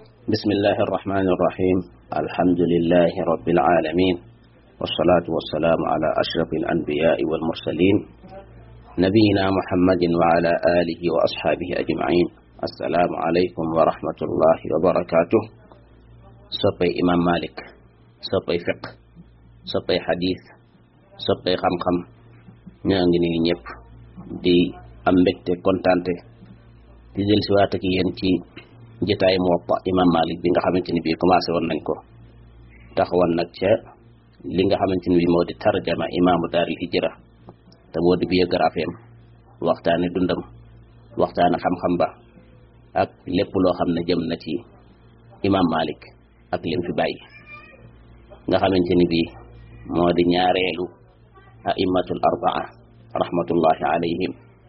بسم الله الرحمن الرحيم. الحمد لله رب العالمين، والصلاة والسلام على أشرف الأنبياء والمرسلين نبينا محمد وعلى آله وأصحابه أجمعين. السلام عليكم ورحمة الله وبركاته. soppay imam Malik, soppay fiqh, soppay hadith, soppay xam-xam, ñoo ngi nuyu ñëpp di am mbégte kontante di dellusiwaat ak yéen ci jotaay Muwatta imam Malik bi nga xamante ni bii commencé woon nañ ko taxawoon nag ca li nga xamante ni bii moo di tarjama imaamu daaril hijra te moo di biographie am, waxtaane dundam, waxtaane xam-xam ba ak lépp loo xam ne jëm na ci imam Malik ak lim fi bàyyi nga xamante ni bii moo di ñaareelu a'immatul arbaa rahmatullahi alayhim.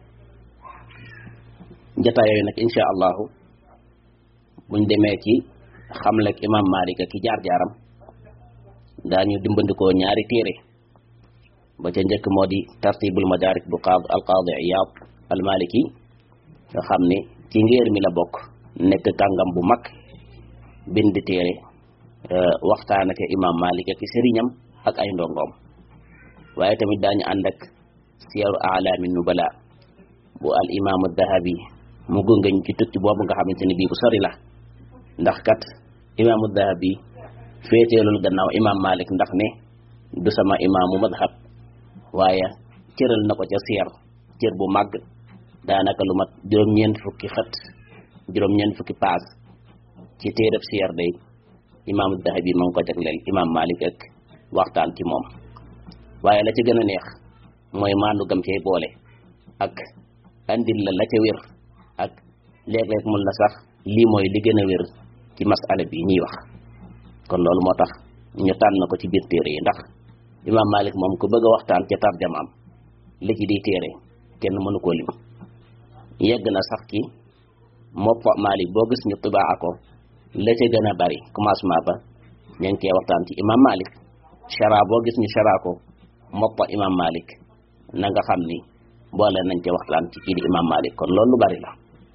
jotaay yooyu nag insha allahu buñ demee ci xamlek imam Malik ak ki jaar-jaaram daañu dimbandikoo ñaari téere. ba ca njëkk moo di tartibul madarik bu al-Qadi Iyad al-Maliki nga xam ne ci ngéer mi la bokk, nekk kàngam bu mag, bind téere waxtaan ak imam Malik ak sëriñam ak ay ndongoom. waaye tamit daañu ànd ak siyaru a'lamin nubala bu al imam ad-Dahabi mu gungañ ci tukki boobu nga xamante ni bii bu sori la, ndax kat imam ad-Dahabi féeteelul gannaaw imam Malik ndax ne du sama imaamu madhab, waaye cëral na ko ca siyar cër bu màgg, daanaka lu mat juróom-ñeent fukki paas ci téereb siyar day imam ad-Dahabi ma ngi ko jagleel imam Malik ak waxtaan ci moom. waaye la ca gën a neex mooy maandu gam cay boole ak andil la ca wér, ak léeg-léeg mun la sax lii mooy li gën a wér ci masala bi ñuy wax. kon loolu moo tax ñu tànn ko ci biir téere yi, ndax imam Malik moom ku bëgg a waxtaan ca tarjamaam li ci di téere kenn mënu koo lim. yegg na sax ci Muwatta Malik boo gis ñu tibaa ko la ca gën a bari commencement ba ña ngi koy waxtaan ci imam Malik. chara boo gis ñu chara ko Muwatta imam Malik na nga xam ni boole nañ ca waxtaan ci kii di imam Malik, kon loolu lu bari la.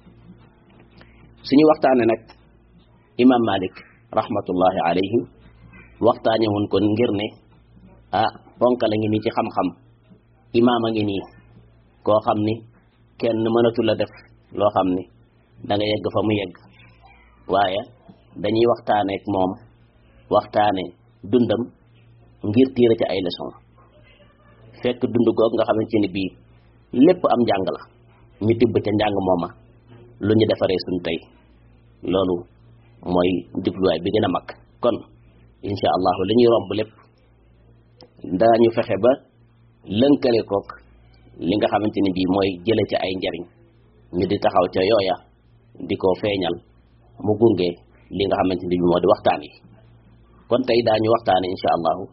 suñu waxtaane nag imam Malik rahmatullahi alayhi waxtaane woon kon ngir ne ponka la ngi nii ci xam-xam, imaam a ngi nii koo xam ni kenn mënatu la def loo xam ni da nga yegg fa mu yegg, waaye dañuy waxtaane ak moom waxtaane dundam ngir tiire ci ay leçon. fekk dund goog nga xamante ni bii lépp am njàng la, ñu tibb ca njàng mooma lu ñu defaree suñ tey. loolu mooy jubluwaay bi gën a mag. kon insha allahu li ñuy romb lépp daañu fexe ba lënkale kook li nga xamante ni bii mooy jële ci ay njariñ, ñu di taxaw ca yooya di ko feeñal mu gunge li nga xamante ni bii moo di waxtaan yi. kon tey daañu waxtaane insha allahu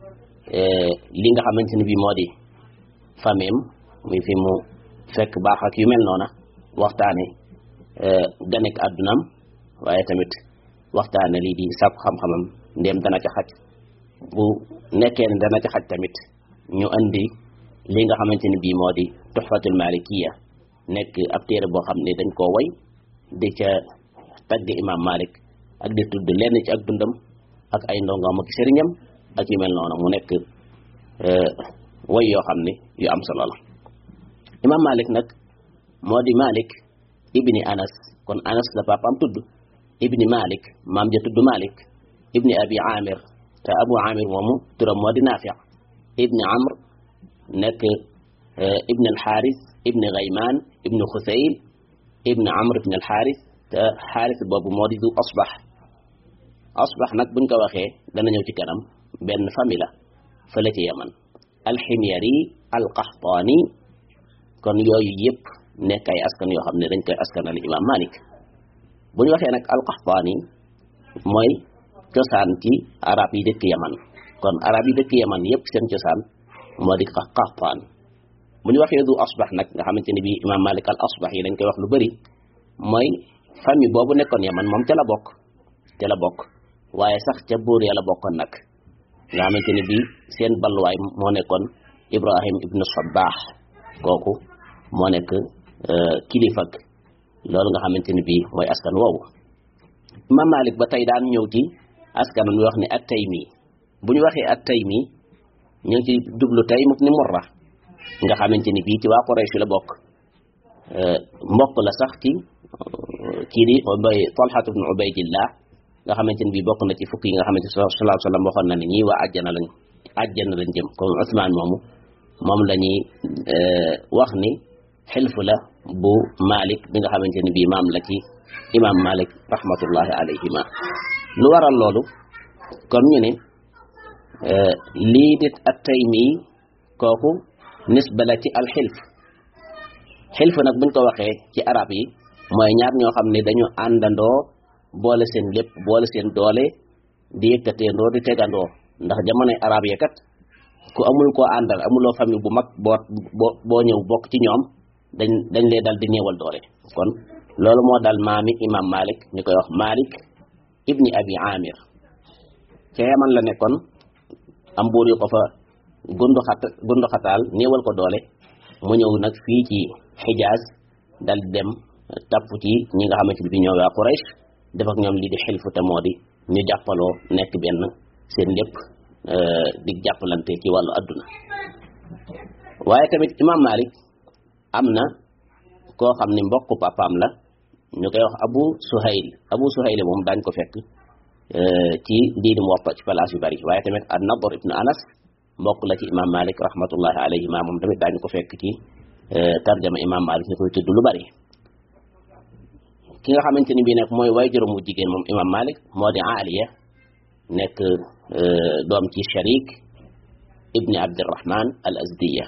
li nga xamante ni bii moo di famem muy fi mu fekk baax ak yu mel noona, waxtaane ganek àddunaam, waaye tamit waxtaane lii di sàkku xam-xamam ndéem dana ca xaj. bu nekkee ne dana ca xaj tamit ñu andi li nga xamante ni bii moo di tuhfatul malikiya, nekk ab téere boo xam ne dañ koo way di ca tagg imam Malik ak di tudd lenn ci ak dundam ak ay ndongoom ak sëriñam ak yu mel noonu, mu nekk way yoo xam ne yu am solo la. imam Malik nag moo di Malik ibni Anas, kon Anas la papaam tudd, ibni Malik maam ja tudd Malik, ibni Abi Amir, te Abu Amir moomu turam moo di Nafi', ibni Amr nekk ibni al-Haris ibni Ghayman ibni Khusayl ibni Amr ibni al-Haris, te Haris boobu moo di du Asbax nag buñ ko waxee dana ñëw ci kanam benn famille la fële ci Yaman, al-Himyari al-Qahtani. kon yooyu yëpp nekk ay askan yoo xam ne dañ koy askanal imam Malik. bu ñu waxee nag al-Qahtani mooy cosaan ci arab yi dëkk Yaman, kon arab yi dëkk Yaman yëpp seen cosaan moo di Qahtaan. bu ñu waxee du Asbax nag nga xamante ni bii imam Malik al-Asbax yi dañ koy wax lu bëri, mooy famille boobu nekkoon Yaman moom ca la bokk waaye sax ca buur ya la bokkoon nag, nga xamante ni bii seen balluwaay moo nekkoon Ibrahim ibnu Sabbah, kooku moo nekk kilifak loolu nga xamante ni bii mooy askan woowu. imam Malik ba tey daan ñëw ci askanam ñu wax ne at-Taymi bu ñu waxee at-Taymi ñu ngi ci jublu Taym ibn Murra nga xamante ni bii ci waa Quraysh la bokk mbokk la sax ci kii di Talha ibn Ubaydillah nga xamante ni bii bokk na ci fukk yi nga xamante ni sallallahu alayhi wa sallam waxoon na ne ñii waa àjjana lañ jëm comme Usmaan moom la ñuy wax ni xilfu la bu Malik bi nga xamante ni bii maam la ci imam Malik rahmatullahi alayhima lu waral loolu kon ñu ne lii dit at-Taymi kooku nisba la ci alxilf xilf nag buñ ko waxee ci arab yi mooy ñaar ñoo xam ne dañu àndandoo boole seen lépp boole seen doole di yëkkateendoo di tegandoo ndax jamonoy arab yi kat ku amul koo àndal amuloo famille bu mag boo ñëw bokk ci ñoom dañ lay dal di néewal doole kon loolu moo dal maami imam Malik ñu koy wax Malik ibni Abi Amir ca Yaman la nekkoon am buur yu ko fa gundu xataal néewal ko doole mu ñëw nag fii ci Xijaaz dal dem tapp ci ñi nga xamante ni bi ñoo waa Quraysh def ak ñoom lii di xilfu te moo di ñu jàppaloo nekk benn seen lépp di jàppalante ci wàllu adduna waaye tamit imam Malik am na koo xam ni mbokku papaam la ñu koy wax Abu Suhayl moom daañ ko fekk ci diini Muwatta ci place yu bari waaye tamit an-Nadr ibn Anas mbokk la ci imam Malik rahmatullahi alayhi moom tamit daañu ko fekk ci tarjama imam Malik ñu koy tudd lu bari ki nga xamante ni bii nag mooy waajuram wu jigéen moom imam Malik moo di Aliya nekk doom ci Sharik ibni Abdirrahman al-Azdiya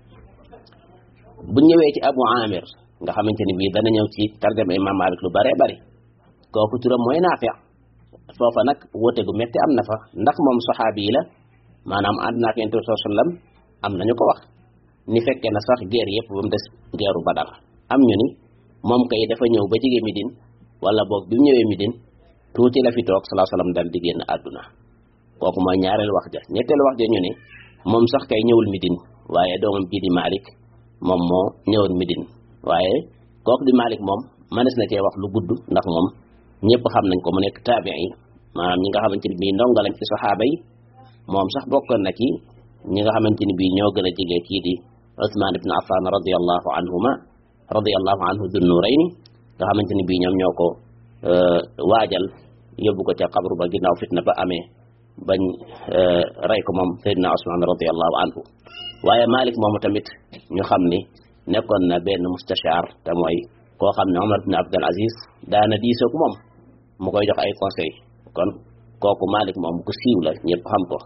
bu ñëwee ci Abu Amir nga xamante ni bii dana ñëw ci tarjama imam Malik lu bare bari kooku turam mooy Naafi' foofa nag woote gu metti am na fa ndax moom saxaabi yi la maanaam ànd naa ak Yonent bi sallallahu alayhi wasallam am nañu ko wax ni fekkee na sax guerre yëpp ba mu des guerru Badar am ñu ni moom kay dafa ñëw ba jege Médine wala boog bi mu ñëwee Médine tuuti la fi toog sallallahu alayhi wasallam dal di génn àdduna kooku mooy ñaareel wax ja ñetteel wax ja ñu ne moom sax kay ñëwul Médine waaye doomam bii di Malik moom moo ñëwoon Médine waaye kooku di Malik moom mënees na cee wax lu gudd ndax moom ñëpp xam nañ ko mu nekk taabi'i maanaam ñi nga xamante ni bii ndonga lañ ci saxaaba yi moom sax bokkoon na ci ñi nga xamante ni bii ñoo gën a jege kii di Usmaan ibn Affan radiyallahu anhu dun nurayni nga xamante ni bii ñoom ñoo ko waajal yóbbu ko ca xabru ba ginnaaw fitna ba amee bañ rey ko moom Seydina Usmaan radiyallahu anhu waaye Malik moomu tamit ñu xam ni nekkoon na benn mustashar te mooy koo xam ne Omar ibn Abdul Aziz daana diisoog moom mu koy jox ay conseil kon kooku Malik moom ku siiw la ñëpp xam ko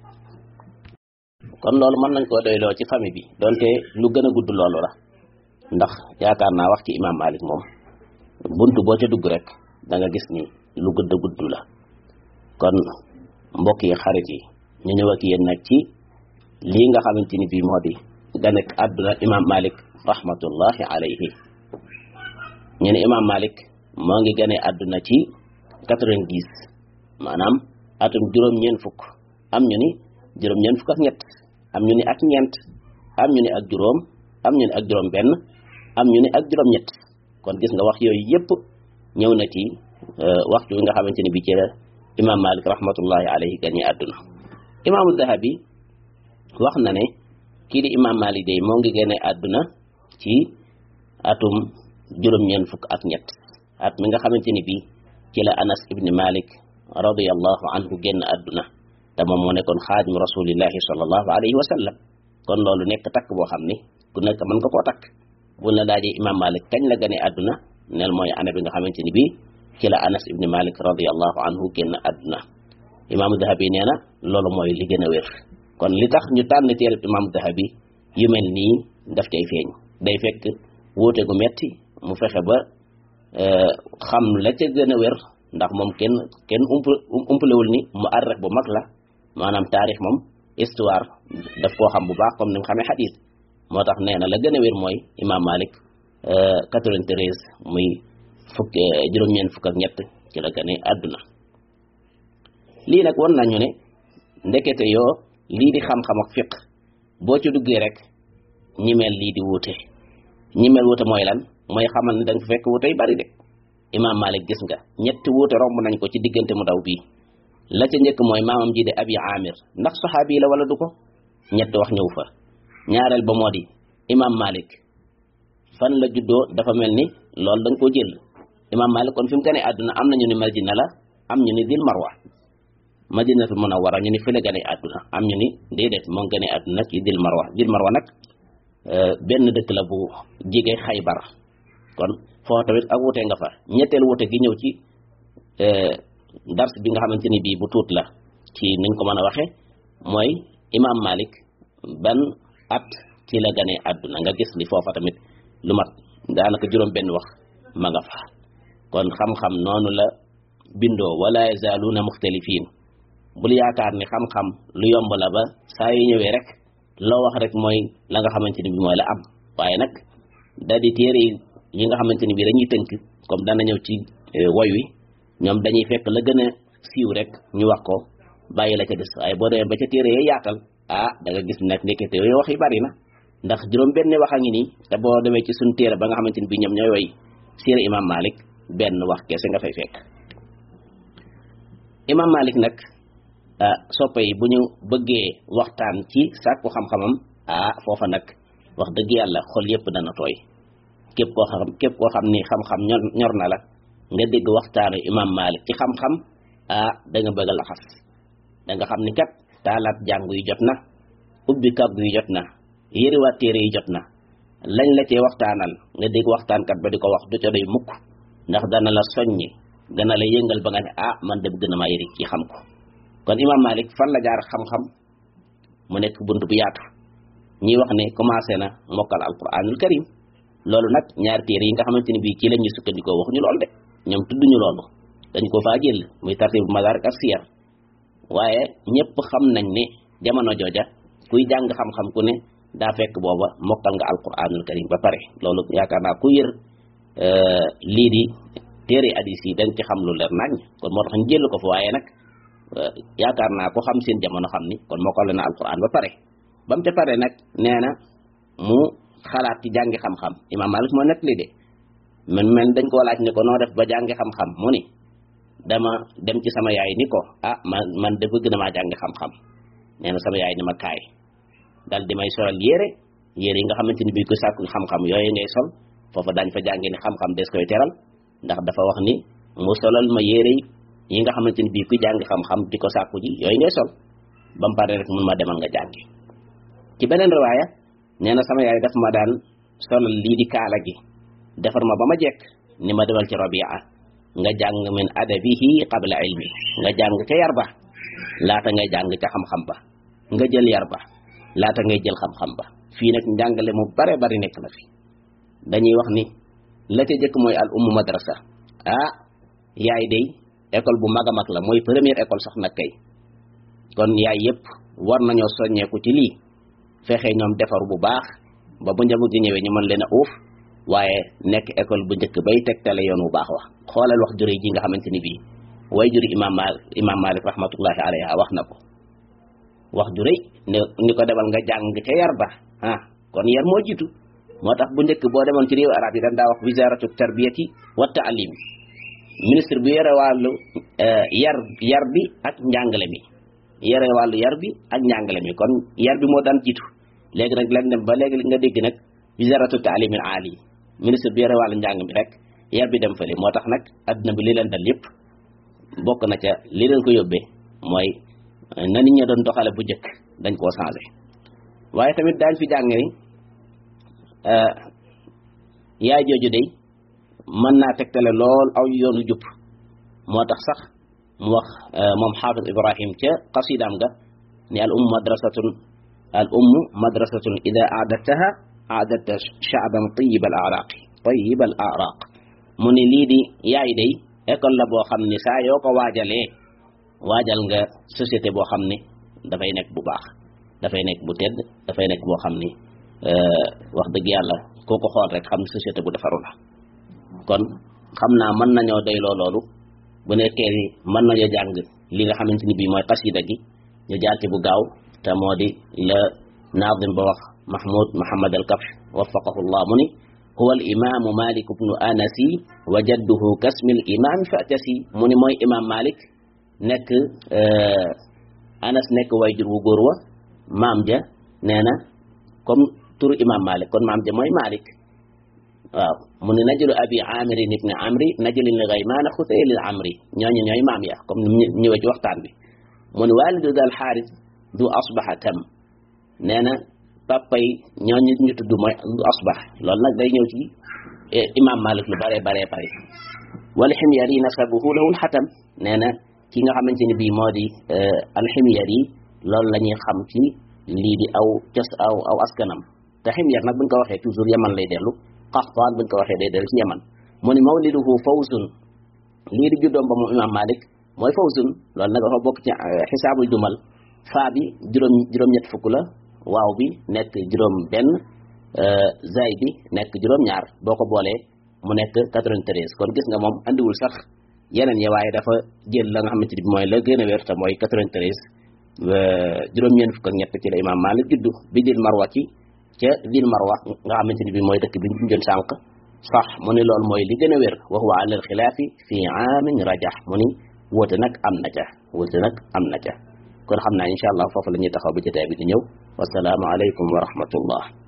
kon loolu mën nañ koo doyloo ci famille bi donte lu gën a gudd loolu la ndax yaakaar naa wax ci imam Malik moom buntu boo ca dugg rek da nga gis ni lu gudd la kon mbokk yi xarit yi ñu ñëw ak yéen nag ci lii nga xamante ni bii moo di ganek àdduna imam Malik rahmatullahi alayhi ñu ne imam Malik moo ngi gane àdduna ci 90 maanaam atum juróom-ñeent fukk am ñu ni juróom-ñeent fukk ak ñett am ñu ni ak ñeent am ñu ni ak juróom am ñu ni ak juróom benn am ñu ni ak juróom ñett kon gis nga wax yooyu yëpp ñëw na ci waxtu wi nga xamante ni bi ci la imam Malik rahmatullahi alayhi gane àdduna imaamu Dahabi wax na ne kii di imam Malik day moo ngi gane àdduna ci atum juróom-ñeent fukk ak ñett at mi nga xamante ni bi ci la Anas ibn Malik radiyallahu anhu génn àdduna te moom moo nekkoon xaadim rasulillahi sallallahu alayhi wa sallam kon loolu nekk takk boo xam ni ku nekk mën nga koo takk bu la laajee imam Malik kañ la gane àdduna neel mooy année bi nga xamante ni bi ci la Anas ibn Malik radiyallahu anhu génn àdduna imaamu Dahabi nee na loolu mooy li gën a wér kon li tax ñu tànn téereb imaamu Dahabi yu mel nii daf cay feeñ day fekk wuute gu metti mu fexe ba xam la ca gën a wér ndax moom kenn umpalewul ni mu arrek bu mag la maanaam taarix moom histoire daf koo xam bu baax comme ni nga xamee xadiis moo tax nee na la gën a wér mooy imam Malik 93 muy juróom-ñeent fukk ak ñett ci la gane àdduna lii nag won nañu ne ndekete yoo lii di xam-xam ak fiq boo ci duggee rek ñi mel lii di wuute ñi mel wuute mooy lan mooy xamal ne da nga fekk wuute yu bari de imam Malik gis nga ñetti wuute romb nañ ko ci diggante mu daw bii la ca njëkk mooy maamam ji de Abi Amir ndax saxaabi la wala du ko ñetti wax ñëw fa ñaareel ba moo di imam Malik fan la juddoo dafa mel ni loolu dañ koo jël imam Malik kon fi mu gane àdduna am nañu ni Madina la am ñu ni Dil Marwa Madinatul Munawwara ñu ni fële gane àdduna am ñu ni déedéet moo gane àdduna ci Dil Marwa nag benn dëkk la bu jege Xaybar kon foofu tamit ak wute nga fa ñetteel wute gi ñëw ci dars bi nga xamante ni bii bu tuut la ci niñ ko mën a waxe mooy imam Malik ban at ci la gane àdduna nga gis li foofa tamit lu mat daanaka juróom benn wax ma nga fa kon xam-xam noonu la bindoo wala yazaaluuna muxtalifin bul yaakaar ni xam-xam lu yomb la ba saa yu ñëwee rek loo wax rek mooy la nga xamante ni bi mooy la am waaye nag da di téere yi nga xamante ni bi dañuy tënk comme dana ñëw ci woy wi ñoom dañuy fekk la gën a siiw rek ñu wax ko bàyyi la ca des waaye boo demee ba ca téere yee yaatal da nga gis nag nekkete yooyu wax yi bari na ndax juróom benn wax a ngi nii te boo demee ci suñu téere ba nga xamante ni bi ñoom ñooy woy siira imam Malik benn wax kese nga fay fekk imam Malik nag soppe yi bu ñu bëggee waxtaan ci sàkku xam-xamam foofa nag wax dëgg yàlla xol yépp dana tooy képp koo xam ni xam-xam ñor na la nga dégg waxtaanu imam Malik ci xam-xam da nga bëgg a laxas da nga xam ni kat taalaat jàng yu jot na ubbi kàggu yu jot na yëriwaat téere yi jot na lañ la cee waxtaanal nga dégg waxtaankat ba di ko wax du ca doy mukk ndax dana la soññi dana la yëngal ba nga ne man de bëgg na maa yëri ci xam ko kon imam Malik fan la jaar xam-xam mu nekk bunt bu yaatu ñi wax ne commencé na mokkal alquranul karim loolu nag ñaari téere yi nga xamante ni bii ci la ñuy sukkandikoo waxuñu loolu de ñoom tudduñu loolu dañ ko faa jël muy tartib madarik ak siyar waaye ñëpp xam nañ ne jamono jooja kuy jàng xam-xam ku ne daa fekk booba mokkal nga alquranul karim ba pare loolu yaakaar naa ku yër lii di téere hadis yi dañ ci xam lu leer nañ kon moo tax ñu jël ko fa waaye nag yaakaar naa ko xam seen jamono xam ni kon mokkal na alquran ba pare ba mu ca pare nag nee na mu xalaat ci jàngi xam-xam imam Malik moo nekk li de mel dañ koo laaj ne ko noo def ba jàngi xam-xam mu ni dama dem ci sama yaay ni ko man de bëgg na maa jàngi xam-xam nee na sama yaay ni ma kaay dal di may solal yére yi nga xamante ni bii ko sàkku xam-xam yooyu ngay sol foofa daañ fa jàngi ni xam-xam des koy teral ndax dafa wax ni mu solal ma yére yi nga xamante ni bii ku jàng xam-xam di ko sàkku ji yooyu ngay sol ba mu pare rek mun ma demal nga jàngi ci beneen riwaaya nee na sama yaay daf ma daan solal lii di kaala gi defar ma ba ma jekk ni ma demal ci Rabia nga jàng min adabihi qabla ilmi nga jàng ca yar ba laata ngay jàng ca xam-xam ba nga jël yar ba laata ngay jël xam-xam ba fii nag njàngale mu bare bari nekk na fi dañuy wax ni la ca jëkk mooy al ummu madrasa yaay day école bu mag a mag la mooy première école sax nag kay kon yaay yëpp war nañoo soññeeku ci lii fexe ñoom defaru bu baax ba bu njaboot gi ñëwee ñu mën leen a uuf waaye nekk école bu njëkk bay tegtale yoon bu baax wax xoolal wax jure ji nga xamante ni bii way juri imam Malik rahmatullahi alayha wax na ko wax jure ni ko demal nga jàng ca yar ba kon yar moo jiitu moo tax bu njëkk boo demoon ci réew arab yi dañ daa wax wizaratu tarbiyati wa taalim ministre bu yore wàllu yar bi ak njàngale mi yore wàllu yar bi ak njàngale mi kon yar bi moo daan jiitu léegi nag lañ dem ba léegi nga dégg nag wizaratu taalimil aali ministre bi yore wàllu njàng mi rek yar bi dem fële moo tax nag adduna bi li leen dal yëpp bokk na ca li leen ko yóbbee mooy na nit ñi doon doxale bu njëkk dañ koo changé waaye tamit daañ fi jàng ni yaay jooju day mën naa tegtale lool aw yoonu jub moo tax sax mu wax moom xaafis Ibrahim ca qasidaam ga ni al ummu madrasatun ida aadattaha aadatta shaaban tayyib al araq mu ni lii di yaay day école la boo xam ni saa yoo ko waajalee waajal nga société boo xam ni dafay nekk bu baax dafay nekk bu tedd dafay nekk boo xam ni wax dëgg yàlla koo ko xool rek xam ni société bu defaru la kon xam naa mën nañoo doyloo loolu bu nekkee ni mën nañoo jàng li nga xamante ni bii mooy qasida gi ñu jaar ci bu gaaw te moo di la naadim ba wax Mahmoud Muhammad al Kafsh waffaqahu llah mu ni huwa al imaamu Malik ibnu Anasi wa jadduhu kasmil imaam fatasi mu ni mooy imaam Malik nekk Anas nekk wayjur wu góor wa maam ja nee na comme turu imaam Malik kon maam ja mooy Malik waaw mu ne najlu abi amirin ibni amri najlin li gaymaana xusaylil amri ñooñu ñooy maam ya comme ni ñëwee ci waxtaan bi mu ne walidu dal xaaris du asbaxa tam nee na papa yi ñooñu ñu tudd mooy du asbax loolu nag day ñëw ci imam Malik lu bare wala ximyar yi nasabuhu lahul xatam nee na ki nga xamante ni bii moo di alximyar yi loolu la ñuy xam ci lii di aw askanam te ximyar nag buñ ko waxee toujours yaman lay dellu Qaxtaan buñ ko waxee day dellu ci yaman mu ni mawliduhu fawzun lii di juddoom ba moom imam Malik mooy fawzun loolu nag dafa bokk ci xisaabul jumal faa bi juróom-ñett fukk la waaw bi nekk juróom benn zay bi nekk juróom ñaar boo ko boolee mu nekk 93 kon gis nga moom andiwul sax yeneen ya waaye dafa jël la nga xamante ni mooy la gën a wér te mooy 93 juróom-ñeent fukk ak ñett ci la imam Malik juddu bi dil marwa ci ca dil marwa nga xamante ni bi mooy dëkk bi ñu jën sànq sax mu ni loolu mooy li gën a wér wa huwa ala al xilaafi fi aamin rajax mu ni wóote nag am na ca kon xam naa incha allah foofu la ñuy taxaw ba jotaay bi di ñëw wasalaamu aleykum wa rahmatullah